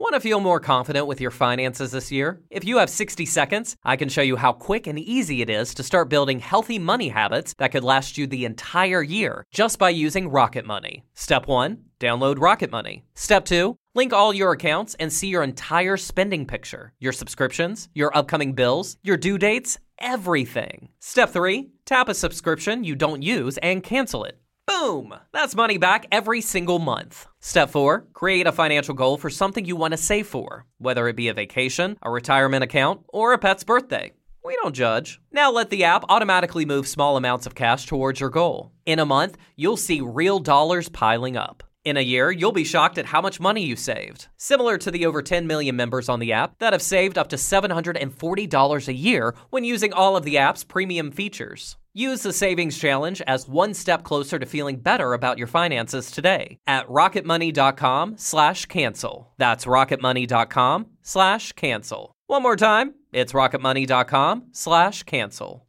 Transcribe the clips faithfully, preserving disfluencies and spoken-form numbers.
Want to feel more confident with your finances this year? If you have sixty seconds, I can show you how quick and easy it is to start building healthy money habits that could last you the entire year just by using Rocket Money. Step one, download Rocket Money. Step two, link all your accounts and see your entire spending picture, your subscriptions, your upcoming bills, your due dates, everything. Step three, tap a subscription you don't use and cancel it. Boom! That's money back every single month. Step four, create a financial goal for something you want to save for, whether it be a vacation, a retirement account, or a pet's birthday. We don't judge. Now let the app automatically move small amounts of cash towards your goal. In a month, you'll see real dollars piling up. In a year, you'll be shocked at how much money you saved. Similar to the over ten million members on the app that have saved up to seven hundred forty dollars a year when using all of the app's premium features. Use the Savings Challenge as one step closer to feeling better about your finances today at rocketmoney.com slash cancel. That's rocketmoney.com slash cancel. One more time, it's rocketmoney.com slash cancel.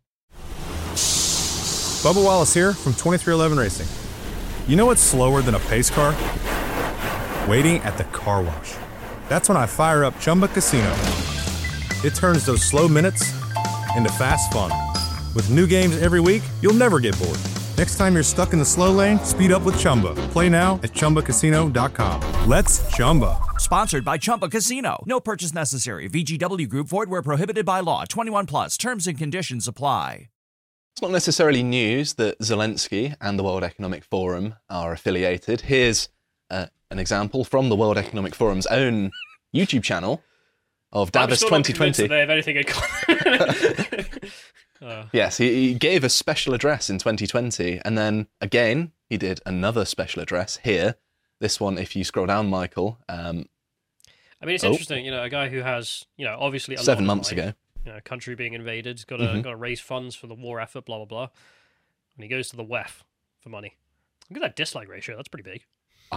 Bubba Wallace here from twenty-three eleven Racing. You know what's slower than a pace car? Waiting at the car wash. That's when I fire up Chumba Casino. It turns those slow minutes into fast fun. With new games every week, you'll never get bored. Next time you're stuck in the slow lane, speed up with Chumba. Play now at chumba casino dot com. Let's Chumba. Sponsored by Chumba Casino. No purchase necessary. V G W Group. Void where prohibited by law. twenty-one plus. Terms and conditions apply. It's not necessarily news that Zelensky and the World Economic Forum are affiliated. Here's uh, an example from the World Economic Forum's own YouTube channel of Davos twenty twenty. They have anything in common. uh. Yes, he, he gave a special address in twenty twenty, and then again he did another special address here. This one, if you scroll down, Michael. Um, I mean, it's oh. interesting. You know, a guy who has, you know, obviously a seven lot of months money. ago. You know, country being invaded, got to Mm-hmm. got to raise funds for the war effort, blah blah blah. And he goes to the W E F for money. Look at that dislike ratio; that's pretty big.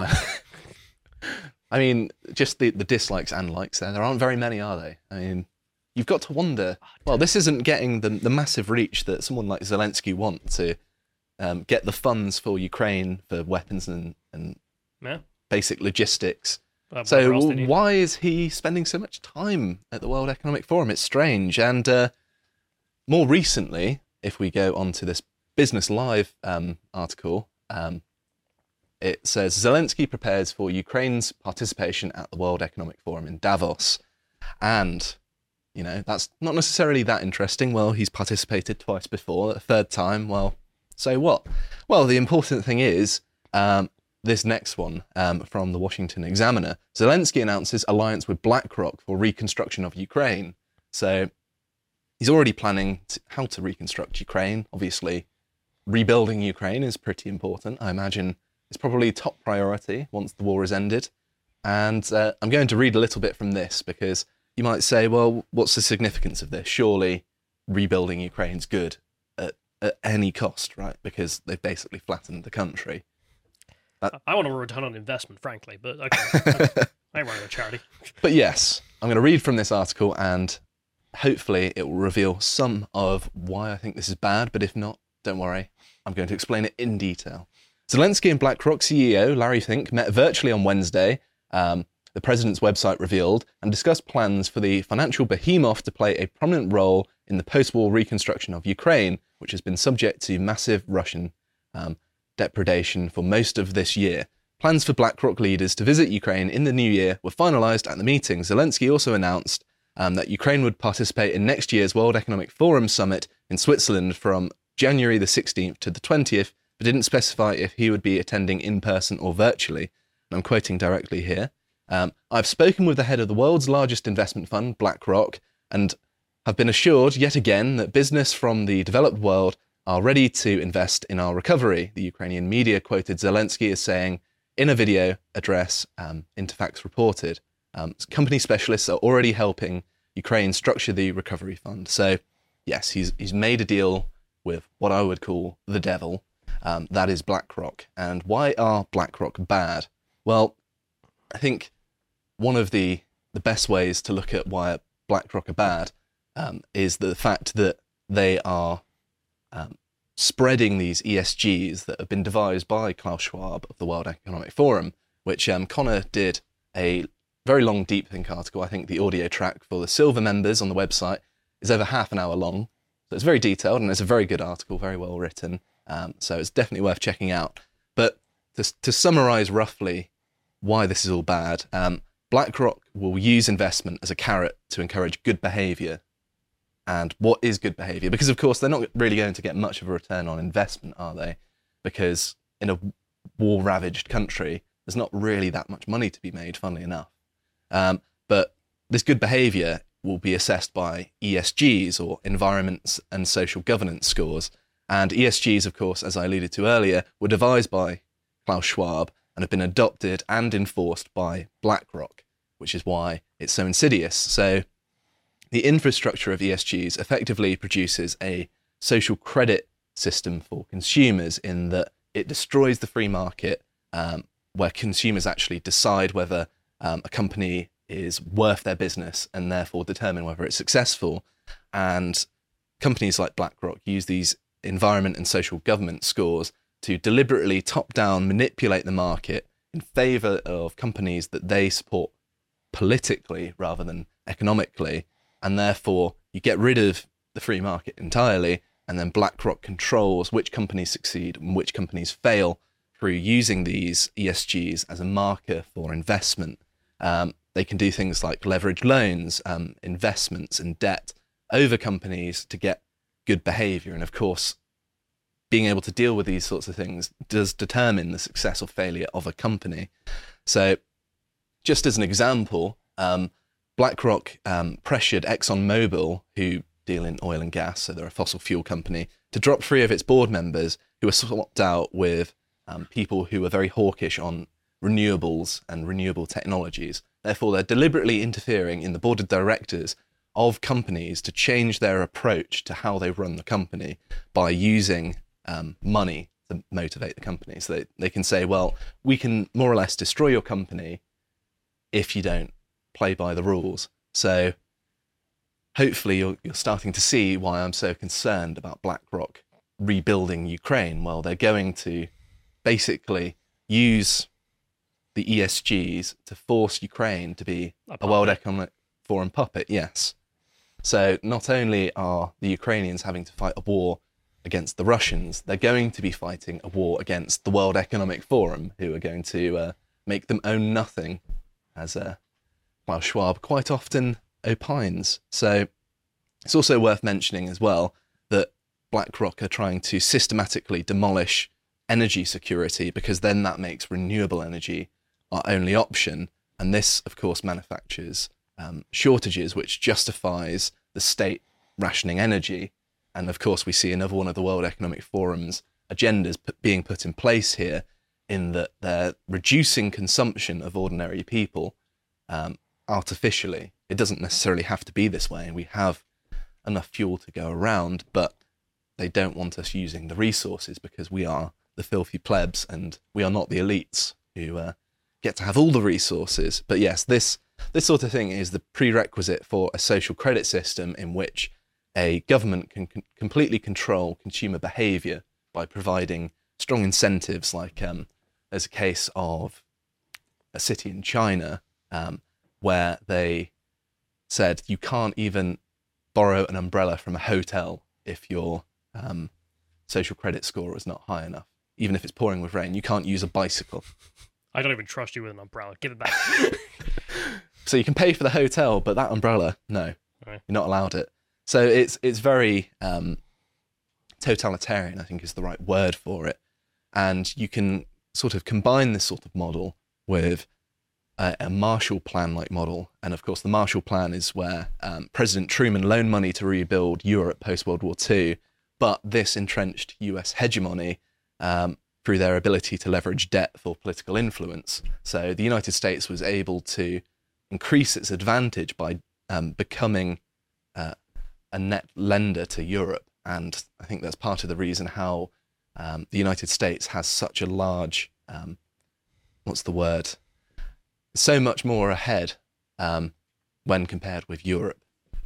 I mean, just the, the dislikes and likes there. There aren't very many, are they? I mean, you've got to wonder. Well, this isn't getting the the massive reach that someone like Zelensky wants to um, get the funds for Ukraine for weapons and and Yeah. basic logistics. Uh, So whatever else they need. why is he spending so much time at the World Economic Forum? It's strange. And uh, more recently, if we go on to this Business Live um, article, um, it says Zelensky prepares for Ukraine's participation at the World Economic Forum in Davos. And, you know, that's not necessarily that interesting. Well, he's participated twice before. A third time, well, so what? Well, the important thing is... Um, This next one um, from the Washington Examiner. Zelensky announces alliance with BlackRock for reconstruction of Ukraine. So he's already planning to, how to reconstruct Ukraine. Obviously, rebuilding Ukraine is pretty important. I imagine it's probably top priority once the war is ended. And uh, I'm going to read a little bit from this because you might say, well, what's the significance of this? Surely rebuilding Ukraine's good at, at any cost, right? Because they've basically flattened the country. Uh, I want a return on investment, frankly, but okay. I ain't running a charity. But yes, I'm going to read from this article and hopefully it will reveal some of why I think this is bad, but if not, don't worry, I'm going to explain it in detail. Zelensky and BlackRock C E O Larry Fink met virtually on Wednesday, um, the president's website revealed, and discussed plans for the financial behemoth to play a prominent role in the post-war reconstruction of Ukraine, which has been subject to massive Russian um, depredation for most of this year. Plans for BlackRock leaders to visit Ukraine in the new year were finalised at the meeting. Zelensky also announced um, that Ukraine would participate in next year's World Economic Forum summit in Switzerland from January the sixteenth to the twentieth, but didn't specify if he would be attending in person or virtually. And I'm quoting directly here. Um, I've spoken with the head of the world's largest investment fund, BlackRock, and have been assured yet again that business from the developed world are ready to invest in our recovery, the Ukrainian media quoted Zelensky as saying in a video address, um, Interfax reported. Um, company specialists are already helping Ukraine structure the recovery fund. So, yes, he's he's made a deal with what I would call the devil. Um, that is BlackRock. And why are BlackRock bad? Well, I think one of the, the best ways to look at why BlackRock are bad um, is the fact that they are Um, spreading these E S Gs that have been devised by Klaus Schwab of the World Economic Forum, which um, Connor did a very long deep think article. I think the audio track for the silver members on the website is over half an hour long. So it's very detailed and it's a very good article, very well written. Um, so it's definitely worth checking out. But to, to summarize roughly why this is all bad, um, BlackRock will use investment as a carrot to encourage good behavior. And what is good behavior? Because, of course, they're not really going to get much of a return on investment, are they? Because in a war-ravaged country, there's not really that much money to be made, funnily enough. Um, but this good behavior will be assessed by E S Gs, or environments and social governance scores. And E S Gs, of course, as I alluded to earlier, were devised by Klaus Schwab and have been adopted and enforced by BlackRock, which is why it's so insidious. So the infrastructure of E S Gs effectively produces a social credit system for consumers, in that it destroys the free market, um, where consumers actually decide whether um, a company is worth their business and therefore determine whether it's successful. And companies like BlackRock use these environment and social government scores to deliberately top-down manipulate the market in favour of companies that they support politically rather than economically, and therefore you get rid of the free market entirely, and then BlackRock controls which companies succeed and which companies fail through using these E S Gs as a marker for investment. Um, they can do things like leverage loans, um, investments and debt over companies to get good behaviour. And of course, being able to deal with these sorts of things does determine the success or failure of a company. So just as an example, um, BlackRock um, pressured ExxonMobil, who deal in oil and gas, so they're a fossil fuel company, to drop three of its board members who were swapped out with um, people who were very hawkish on renewables and renewable technologies. Therefore, they're deliberately interfering in the board of directors of companies to change their approach to how they run the company by using um, money to motivate the company. So they, they can say, well, we can more or less destroy your company if you don't play by the rules. So hopefully you're, you're starting to see why I'm so concerned about BlackRock rebuilding Ukraine. Well, they're going to basically use the E S Gs to force Ukraine to be a, a World Economic Forum puppet, yes. So not only are the Ukrainians having to fight a war against the Russians, they're going to be fighting a war against the World Economic Forum, who are going to uh, make them own nothing, as uh, Klaus Schwab quite often opines. So it's also worth mentioning as well that BlackRock are trying to systematically demolish energy security, because then that makes renewable energy our only option. And this, of course, manufactures um, shortages, which justifies the state rationing energy. And of course, we see another one of the World Economic Forum's agendas put, being put in place here, in that they're reducing consumption of ordinary people um, artificially. It doesn't necessarily have to be this way, and we have enough fuel to go around, but they don't want us using the resources because we are the filthy plebs and we are not the elites who uh, get to have all the resources. But yes, this this sort of thing is the prerequisite for a social credit system in which a government can con- completely control consumer behaviour by providing strong incentives. Like um, there's a case of a city in China um, where they said you can't even borrow an umbrella from a hotel if your um, social credit score is not high enough. Even if it's pouring with rain, you can't use a bicycle. I don't even trust you with an umbrella. Give it back. So you can pay for the hotel, but that umbrella, no, Right. You're not allowed it. So it's it's very um, totalitarian, I think is the right word for it. And you can sort of combine this sort of model with a, a Marshall Plan-like model. And of course, the Marshall Plan is where um, President Truman loaned money to rebuild Europe post-World War Two, but this entrenched U S hegemony um, through their ability to leverage debt for political influence. So the United States was able to increase its advantage by um, becoming uh, a net lender to Europe. And I think that's part of the reason how um, the United States has such a large, um, what's the word? So much more ahead um, when compared with Europe.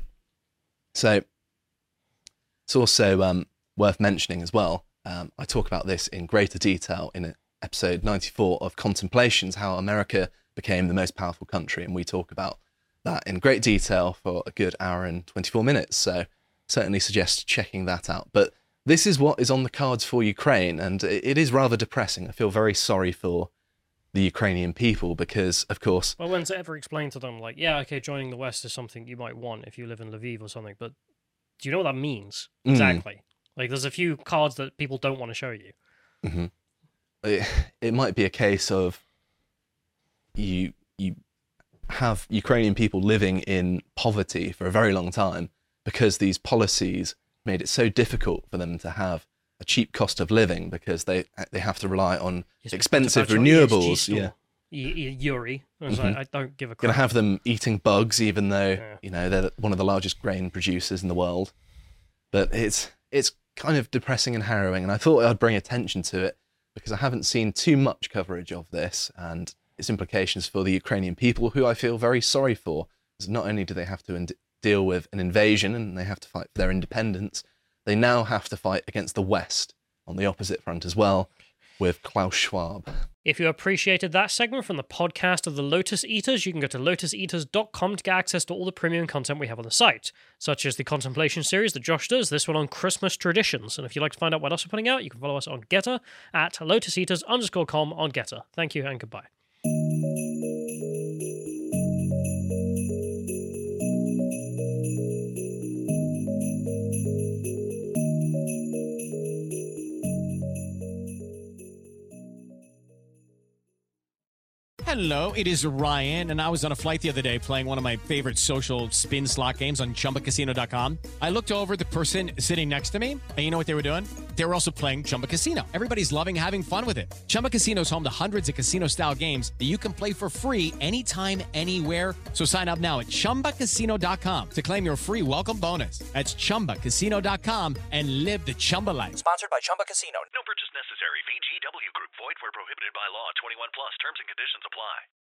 So it's also um, worth mentioning as well, um, I talk about this in greater detail in episode ninety-four of Contemplations, how America became the most powerful country. And we talk about that in great detail for a good hour and twenty-four minutes. So certainly suggest checking that out. But this is what is on the cards for Ukraine, and it is rather depressing. I feel very sorry for the Ukrainian people because, of course... Well, when's it ever explained to them, like, yeah, okay, joining the West is something you might want if you live in Lviv or something, but do you know what that means? Exactly. Mm. Like, there's a few cards that people don't want to show you. Mm-hmm. It, it might be a case of you you have Ukrainian people living in poverty for a very long time because these policies made it so difficult for them to have a cheap cost of living because they they have to rely on yes, expensive renewables. Yeah, y- Yuri, I, was mm-hmm. like, I don't give a crap. Gonna have them eating bugs, even though yeah. you know they're one of the largest grain producers in the world. But it's it's kind of depressing and harrowing, and I thought I'd bring attention to it because I haven't seen too much coverage of this and its implications for the Ukrainian people, who I feel very sorry for. Because not only do they have to ind- deal with an invasion and they have to fight for their independence, they now have to fight against the West on the opposite front as well, with Klaus Schwab. If you appreciated that segment from the podcast of the Lotus Eaters, you can go to lotus eaters dot com to get access to all the premium content we have on the site, such as the Contemplation series that Josh does, this one on Christmas traditions. And if you'd like to find out what else we're putting out, you can follow us on Getter at lotus eaters underscore com on Getter. Thank you and goodbye. Hello, it is Ryan, and I was on a flight the other day playing one of my favorite social spin slot games on chumba casino dot com. I looked over at the person sitting next to me, and you know what they were doing? They were also playing Chumba Casino. Everybody's loving having fun with it. Chumba Casino is home to hundreds of casino-style games that you can play for free anytime, anywhere. So sign up now at chumba casino dot com to claim your free welcome bonus. That's chumba casino dot com and live the Chumba life. Sponsored by Chumba Casino. No purchase necessary. V G W Group. Void where prohibited by law. twenty-one plus. Terms and conditions apply.